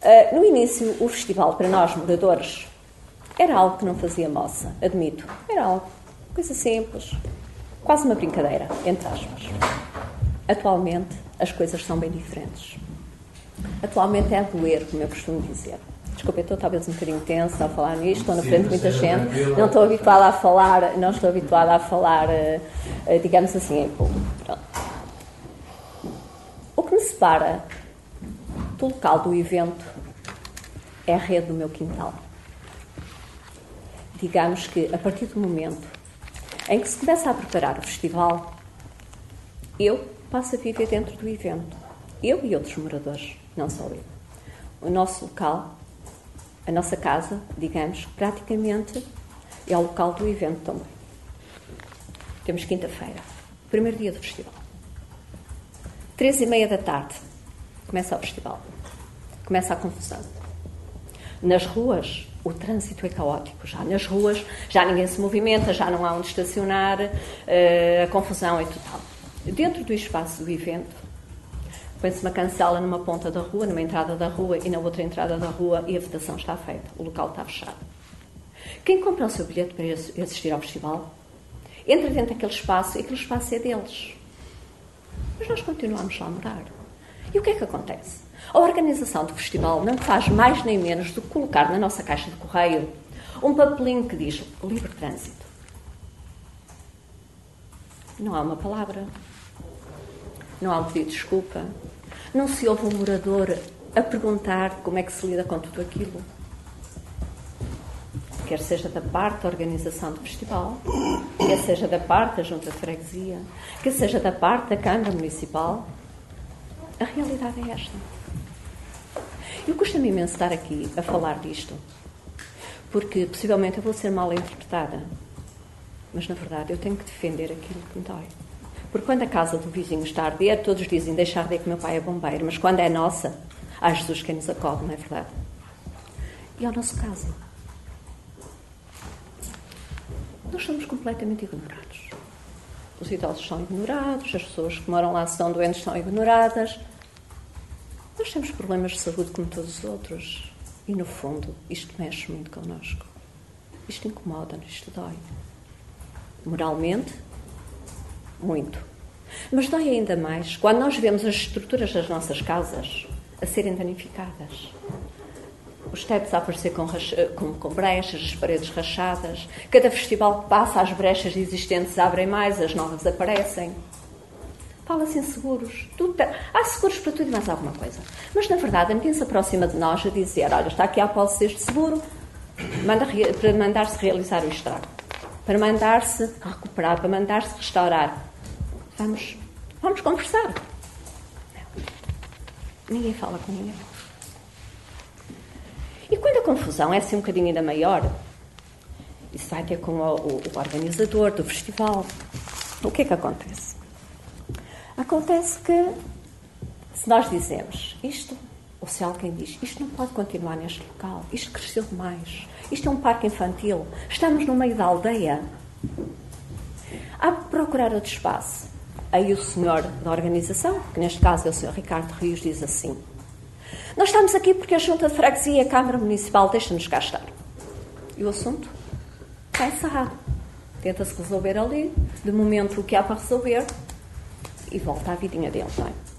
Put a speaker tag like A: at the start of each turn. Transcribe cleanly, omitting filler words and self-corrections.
A: No início, o festival, para nós, moradores, era algo que não fazia moça, admito. Era algo, coisa simples, quase uma brincadeira, entre aspas. Atualmente, as coisas são bem diferentes. Atualmente é a doer, como eu costumo dizer. Desculpa, eu estou talvez um bocadinho tensa a falar nisto, estou na frente de muita gente, não estou habituada a falar, digamos assim, em público. Pronto. O que me separa do local do evento é a rede do meu quintal. Digamos que, a partir do momento em que se começa a preparar o festival, eu passo a viver dentro do evento. Eu e outros moradores, não só eu. O nosso local, a nossa casa, digamos, praticamente é o local do evento também. Temos quinta-feira, primeiro dia do festival. 3h30 da tarde, começa o festival. Começa a confusão. Nas ruas, o trânsito é caótico. Já nas ruas, já ninguém se movimenta, já não há onde estacionar, a confusão é total. Dentro do espaço do evento, põe-se uma cancela numa ponta da rua, numa entrada da rua e na outra entrada da rua, e a votação está feita. O local está fechado. Quem compra o seu bilhete para assistir ao festival entra dentro daquele espaço e aquele espaço é deles. Mas nós continuamos lá a morar. E o que é que acontece? A organização do festival não faz mais nem menos do que colocar na nossa caixa de correio um papelinho que diz livre trânsito. Não há uma palavra. Não há um pedido de desculpa. Não se ouve um morador a perguntar como é que se lida com tudo aquilo. Quer seja da parte da organização do festival, quer seja da parte da Junta de Freguesia, quer seja da parte da Câmara Municipal. A realidade é esta. Eu custa-me imenso estar aqui a falar disto, porque possivelmente eu vou ser mal interpretada. Mas, na verdade, eu tenho que defender aquilo que me dói. Porque quando a casa do vizinho está a arder, todos dizem deixa arder que o meu pai é bombeiro. Mas quando é nossa, há Jesus quem nos acode, não é verdade? E é o nosso caso. Nós somos completamente ignorados. Os idosos são ignorados, as pessoas que moram lá se estão doentes são ignoradas. Nós temos problemas de saúde como todos os outros. E, no fundo, isto mexe muito connosco. Isto incomoda-nos, isto dói. Moralmente, muito. Mas dói ainda mais quando nós vemos as estruturas das nossas casas a serem danificadas. Os tetos a aparecer com brechas, as paredes rachadas. Cada festival que passa, as brechas existentes abrem mais, as novas aparecem. Fala-se em seguros. Há seguros para tudo e mais alguma coisa. Mas, na verdade, ninguém se aproxima de nós a dizer olha, está aqui a apólice deste seguro para mandar-se realizar o estrago. Para mandar-se recuperar, para mandar-se restaurar. Vamos conversar. Não. Ninguém fala com ninguém. E quando a confusão é assim um bocadinho ainda maior, isso vai ter com o organizador do festival. O que é que acontece? Acontece que, se nós dizemos isto, ou se alguém diz isto não pode continuar neste local, isto cresceu demais, isto é um parque infantil, estamos no meio da aldeia, há de procurar outro espaço. Aí o senhor da organização, que neste caso é o senhor Ricardo Rios, diz assim: nós estamos aqui porque a Junta de Freguesia e a Câmara Municipal deixam-nos cá estar. E o assunto está encerrado. Tenta-se resolver ali, de momento o que há para resolver, e volta à vidinha dele, não é?